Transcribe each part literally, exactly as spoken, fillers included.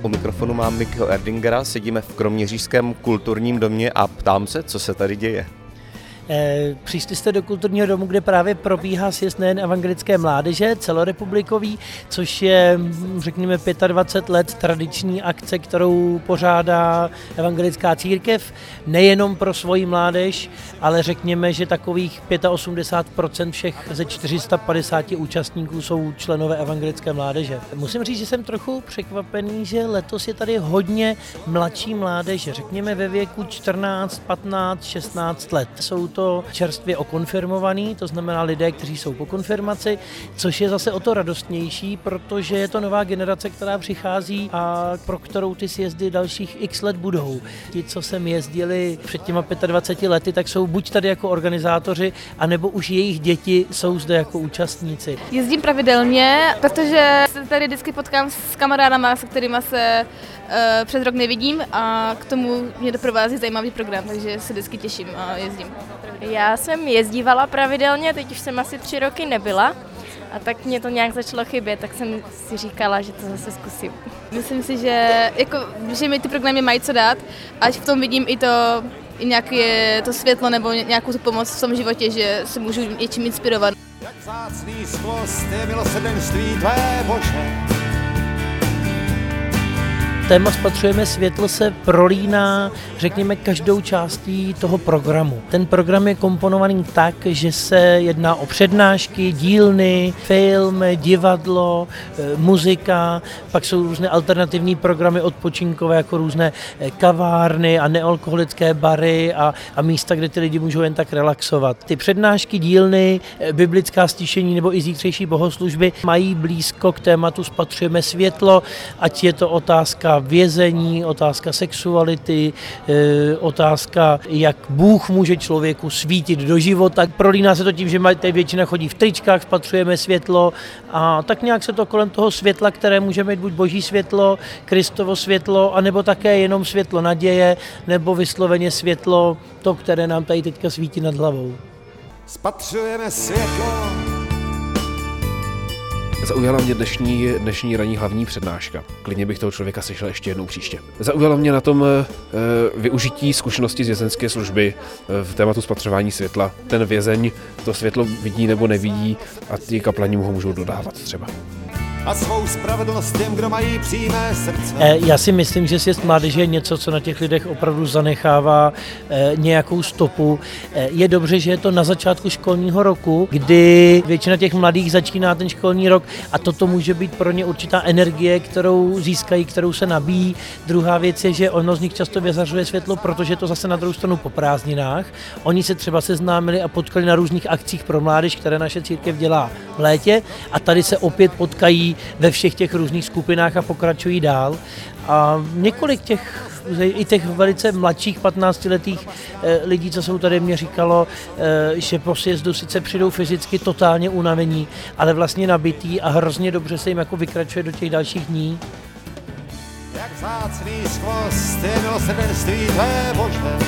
U mikrofonu mám Mikyho Erdingera, sedíme v Kroměřížském kulturním domě a ptám se, co se tady děje. Přišli jste do kulturního domu, kde právě probíhá sjezd nejen evangelické mládeže, celorepublikový, což je, řekněme, dvacet pět let tradiční akce, kterou pořádá evangelická církev, nejenom pro svoji mládež, ale řekněme, že takových osmdesát pět procent všech ze čtyři sta padesáti účastníků jsou členové evangelické mládeže. Musím říct, že jsem trochu překvapený, že letos je tady hodně mladší mládeže, řekněme ve věku čtrnáct, patnáct, šestnáct let. Jsou to čerstvě okonfirmovaní, to znamená lidé, kteří jsou po konfirmaci, což je zase o to radostnější, protože je to nová generace, která přichází a pro kterou ty sjezdy dalších x let budou. Ti, co sem jezdili před těma dvaceti pěti lety, tak jsou buď tady jako organizátoři, anebo už jejich děti jsou zde jako účastníci. Jezdím pravidelně, protože se tady vždycky potkám s kamarádama, se kterými se uh, přes rok nevidím a k tomu mě doprovází zajímavý program, takže se vždycky těším a jezdím. Já jsem jezdívala pravidelně, teď už jsem asi tři roky nebyla a tak mě to nějak začalo chybět, tak jsem si říkala, že to zase zkusím. Myslím si, že, jako, že mi ty programy mají co dát, ať v tom vidím i to, i nějaké to světlo nebo nějakou tu pomoc v tom životě, že se můžu něčím inspirovat. Jak vzácný skvost je milosrdenství tvé, Bože. Téma Spatřujeme světlo se prolíná, řekněme, každou částí toho programu. Ten program je komponovaný tak, že se jedná o přednášky, dílny, film, divadlo, muzika, pak jsou různé alternativní programy odpočinkové, jako různé kavárny a nealkoholické bary a, a místa, kde ty lidi můžou jen tak relaxovat. Ty přednášky, dílny, biblická stišení nebo i zítřejší bohoslužby mají blízko k tématu Spatřujeme světlo, ať je to otázka vězení, otázka sexuality, otázka, jak Bůh může člověku svítit do života. Prolíná se to tím, že většina chodí v tričkách, spatřujeme světlo a tak nějak se to kolem toho světla, které může mít buď boží světlo, Kristovo světlo, anebo také jenom světlo naděje, nebo vysloveně světlo, to, které nám tady teďka svítí nad hlavou. Spatřujeme světlo. Zaujala mě dnešní, dnešní ranní hlavní přednáška. Klidně bych toho člověka slyšel ještě jednou příště. Zaujala mě na tom e, využití zkušenosti z vězeňské služby e, v tématu spatřování světla. Ten vězeň to světlo vidí nebo nevidí a ti kaplani mu ho můžou dodávat třeba. A svou spravedlnost těm, kdo mají přímé srdce. Já si myslím, že sjezd mládeže je něco, co na těch lidech opravdu zanechává nějakou stopu. Je dobře, že je to na začátku školního roku, kdy většina těch mladých začíná ten školní rok a toto může být pro ně určitá energie, kterou získají, kterou se nabíjí. Druhá věc je, že ono z nich často vyzařuje světlo, protože to zase na druhou stranu po prázdninách. Oni se třeba seznámili a potkali na různých akcích pro mládež, které naše církev dělá v létě a tady se opět potkají ve všech těch různých skupinách a pokračují dál. A několik těch, i těch velice mladších patnáctiletých lidí, co jsou tady, mě říkalo, že po sjezdu sice přijdou fyzicky totálně unavení, ale vlastně nabitý a hrozně dobře se jim jako vykračuje do těch dalších dní. Jak vzácný skvost je milosrdenství tvé, Bože.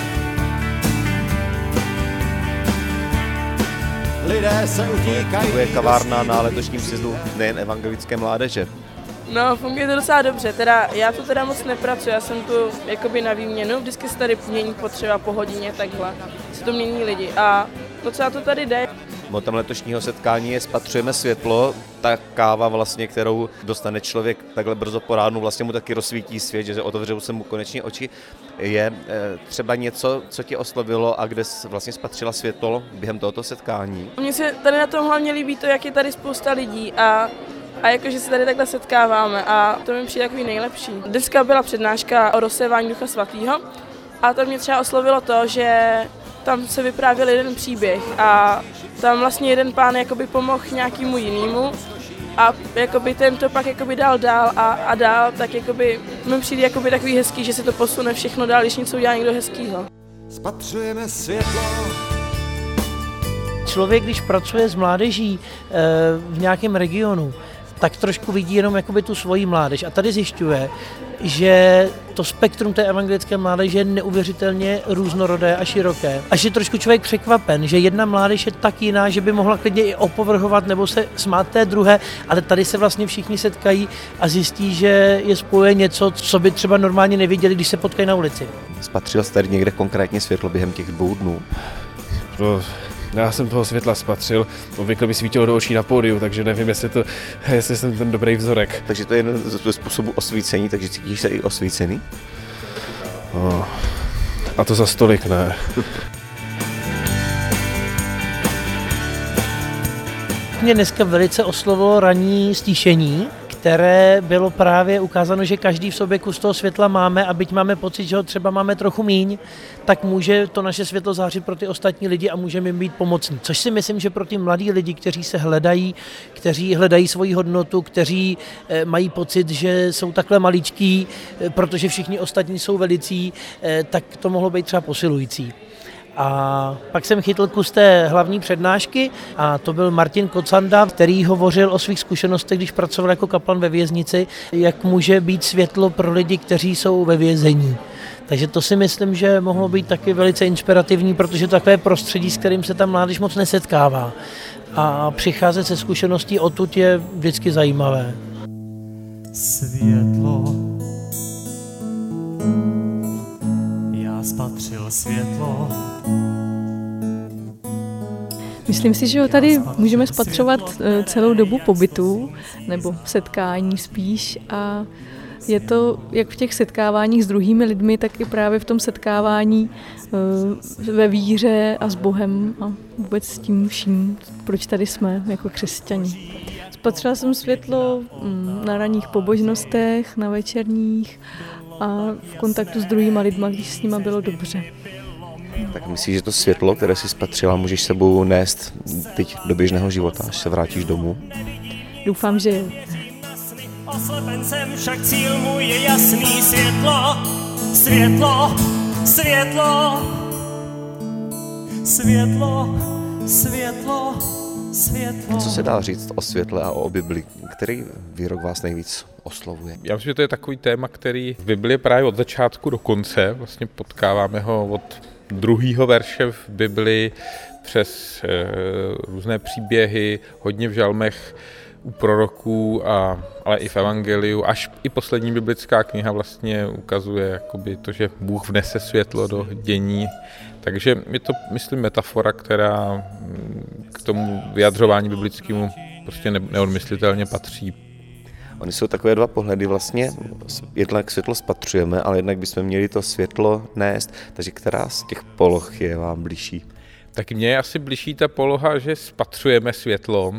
Lidé se utíkají. Funguje kavárna na letošním sjezdu nejen evangelické mládeže? No, funguje to docela dobře, teda já tu teda moc nepracuji, já jsem tu jakoby na výměnu, vždycky se tady mění potřeba po hodině, takhle, se to mění lidi a docela to tady jde. Motem letošního setkání je Spatřujeme světlo, ta káva vlastně, kterou dostane člověk takhle brzo po ránu, vlastně mu taky rozsvítí svět, že otevřou se mu konečně oči. Je třeba něco, co tě oslovilo a kde jsi vlastně spatřila světlo během tohoto setkání? Mně se tady na tom hlavně líbí to, jak je tady spousta lidí a A jakože se tady takhle setkáváme a to mi přijde takový nejlepší. Dneska byla přednáška o rozsévání Ducha Svatého a to mě třeba oslovilo to, že tam se vyprávěl jeden příběh a tam vlastně jeden pán jakoby pomohl nějakému jinému a jakoby ten to pak jakoby dal dál a, a dál, tak jakoby mi přijde jakoby takový hezký, že se to posune všechno dál, když něco udělá někdo hezkýho. Spatřujeme světlo. Člověk, když pracuje s mládeží v nějakém regionu, tak trošku vidí jenom jakoby tu svoji mládež. A tady zjišťuje, že to spektrum té evangelické mládeže je neuvěřitelně různorodé a široké. Až je trošku člověk překvapen, že jedna mládež je tak jiná, že by mohla klidně i opovrhovat nebo se smát té druhé, ale tady se vlastně všichni setkají a zjistí, že je spojuje něco, co by třeba normálně neviděli, když se potkají na ulici. Spatřil jste tady někde konkrétně světlo během těch dvou dnů? No, já jsem toho světla spatřil, obvykle mi svítilo do očí na pódiu, takže nevím, jestli, to, jestli jsem ten dobrý vzorek. Takže to je jeden ze způsobů osvícení, takže cítíš se i osvícený? Oh, a to za stolik ne. Mě dneska velice oslovilo ranní stíšení, které bylo právě ukázáno, že každý v sobě kus toho světla máme a byť máme pocit, že ho třeba máme trochu míň, tak může to naše světlo zářit pro ty ostatní lidi a můžeme jim být pomocní. Což si myslím, že pro ty mladí lidi, kteří se hledají, kteří hledají svoji hodnotu, kteří mají pocit, že jsou takhle maličký, protože všichni ostatní jsou velicí, tak to mohlo být třeba posilující. A pak jsem chytl kus té hlavní přednášky a to byl Martin Kocanda, který hovořil o svých zkušenostech, když pracoval jako kaplan ve věznici, jak může být světlo pro lidi, kteří jsou ve vězení. Takže to si myslím, že mohlo být taky velice inspirativní, protože takové prostředí, s kterým se ta mládež moc nesetkává. A přicházet se zkušeností odtud je vždycky zajímavé. Světlo. Já spatřil světlo. Myslím si, že ho tady můžeme spatřovat celou dobu pobytu, nebo setkání spíš. A je to jak v těch setkáváních s druhými lidmi, tak i právě v tom setkávání ve víře a s Bohem a vůbec s tím vším, proč tady jsme jako křesťani. Spatřila jsem světlo na ranních pobožnostech, na večerních a v kontaktu s druhýma lidma, když s nima bylo dobře. Tak myslíš, že to světlo, které jsi spatřila, můžeš sebou nést teď do běžného života, až se vrátíš domů? Doufám, že jo. Oslepencem však cíl můj je jasný. Světlo, světlo, světlo, světlo, světlo, světlo. Co se dá říct o světle a o Bibli? Který výrok vás nejvíc oslovuje? Já myslím, že to je takový téma, který v Bibli je právě od začátku do konce. Vlastně potkáváme ho od druhého verše v Bibli přes e, různé příběhy, hodně v žalmech u proroků, a, ale i v evangeliu. Až i poslední biblická kniha vlastně ukazuje jakoby to, že Bůh vnese světlo do dění. Takže je to, myslím, metafora, která k tomu vyjadřování biblickému prostě neodmyslitelně patří. Ony jsou takové dva pohledy vlastně, jednak světlo spatřujeme, ale jednak bychom měli to světlo nést, takže která z těch poloh je vám bližší? Tak mně je asi bližší ta poloha, že spatřujeme světlo,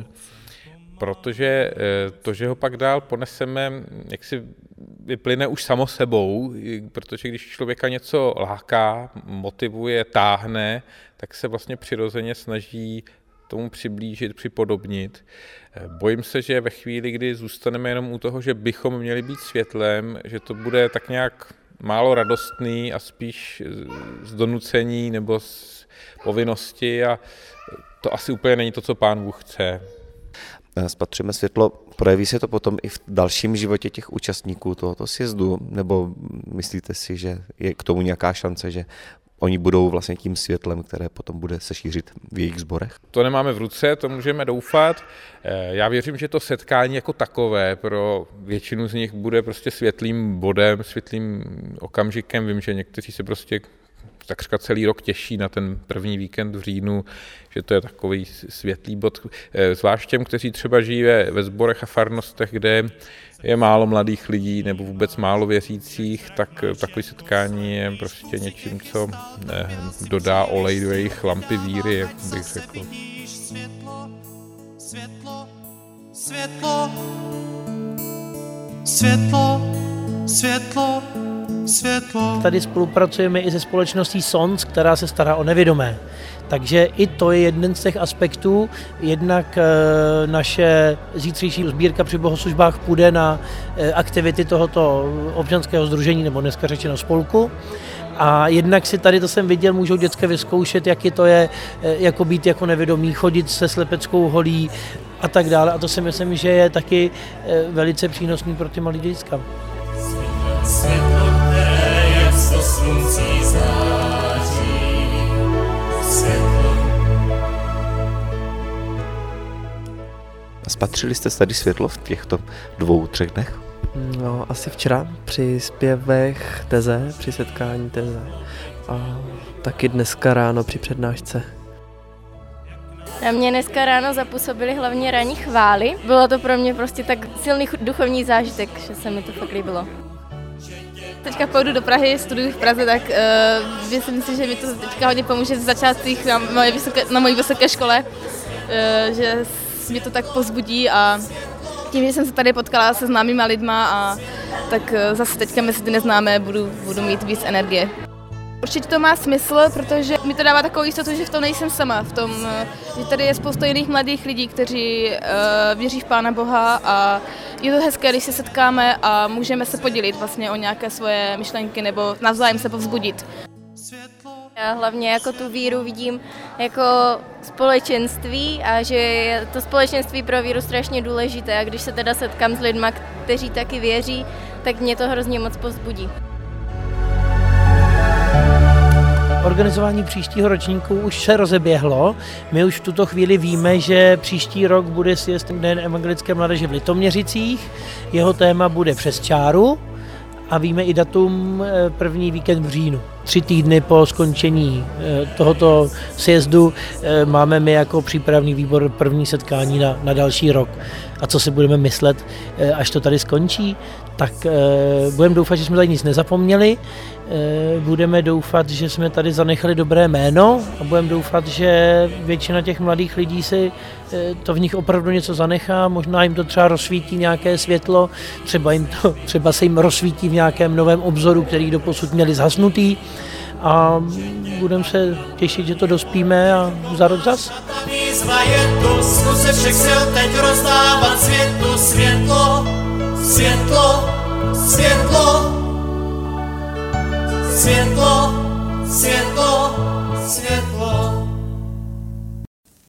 protože to, že ho pak dál poneseme, jak si vyplyne už samo sebou, protože když člověka něco láká, motivuje, táhne, tak se vlastně přirozeně snaží tomu přiblížit, připodobnit. Bojím se, že ve chvíli, kdy zůstaneme jenom u toho, že bychom měli být světlem, že to bude tak nějak málo radostný a spíš z donucení nebo z povinnosti, a to asi úplně není to, co Pán Bůh chce. Spatřujeme světlo, projeví se to potom i v dalším životě těch účastníků tohoto sjezdu, nebo myslíte si, že je k tomu nějaká šance, že oni budou vlastně tím světlem, které potom bude se šířit v jejich sborech? To nemáme v ruce, to můžeme doufat. Já věřím, že to setkání jako takové pro většinu z nich bude prostě světlým bodem, světlým okamžikem. Vím, že někteří se prostě takřka celý rok těší na ten první víkend v říjnu, že to je takový světlý bod. Zvlášť těm, kteří třeba žijí ve sborech a farnostech, kde je málo mladých lidí nebo vůbec málo věřících, tak takové setkání je prostě něčím, co dodá olej do jejich lampy víry, jak bych řekl. Světlo, světlo, světlo, světlo, světlo, světlo. Tady spolupracujeme i se společností S O N S, která se stará o nevidomé. Takže i to je jeden z těch aspektů. Jednak e, naše zítřejší sbírka při bohoslužbách půjde na e, aktivity tohoto občanského sdružení, nebo dneska řečeno spolku. A jednak si tady, to jsem viděl, můžou děcka vyzkoušet, jaký to je, e, jako být jako nevědomý, chodit se slepeckou holí, a tak dále. A to si myslím, že je taky velice přínosný pro ty malé děcka. Světlo, které jak sto sluncí září, světlo. Spatřili jste tady světlo v těchto dvou, třech dnech? No, asi včera při zpěvech teze, při setkání teze a taky dneska ráno při přednášce. Na mě dneska ráno zapůsobily hlavně ranní chvály. Bylo to pro mě prostě tak silný duchovní zážitek, že se mi to fakt líbilo. Teďka půjdu do Prahy, studuju v Praze, tak uh, myslím si, že mi to teďka hodně pomůže v začátcích na moje vysoké, na mojí vysoké škole, uh, že mě to tak pozbudí a tím, že jsem se tady potkala se známýma lidma a tak uh, zase teďka mezi ty neznámé budu, budu mít víc energie. Určitě to má smysl, protože mi to dává takovou jistotu, že v tom nejsem sama, v tom, že tady je spousta jiných mladých lidí, kteří uh, věří v Pána Boha a je to hezké, když se setkáme a můžeme se podělit vlastně o nějaké svoje myšlenky nebo navzájem se povzbudit. Já hlavně jako tu víru vidím jako společenství a že je to společenství pro víru strašně důležité a když se teda setkám s lidma, kteří taky věří, tak mě to hrozně moc povzbudí. Organizování příštího ročníku už se rozeběhlo. My už v tuto chvíli víme, že příští rok bude sjezd Den evangelické mládeže v Litoměřicích. Jeho téma bude Přes čáru a víme i datum první víkend v říjnu. Tři týdny po skončení tohoto sjezdu máme my jako přípravný výbor první setkání na, na další rok. A co si budeme myslet, až to tady skončí, tak budeme doufat, že jsme tady nic nezapomněli, budeme doufat, že jsme tady zanechali dobré jméno a budeme doufat, že většina těch mladých lidí si to v nich opravdu něco zanechá, možná jim to třeba rozsvítí nějaké světlo, třeba, jim to, třeba se jim rozsvítí v nějakém novém obzoru, který doposud měli zhasnutý a budeme se těšit, že to dospíme a za rok zas. Výzva je tu, zkus všech sil teď rozdávat světlu, světlo, světlo, světlo, světlo.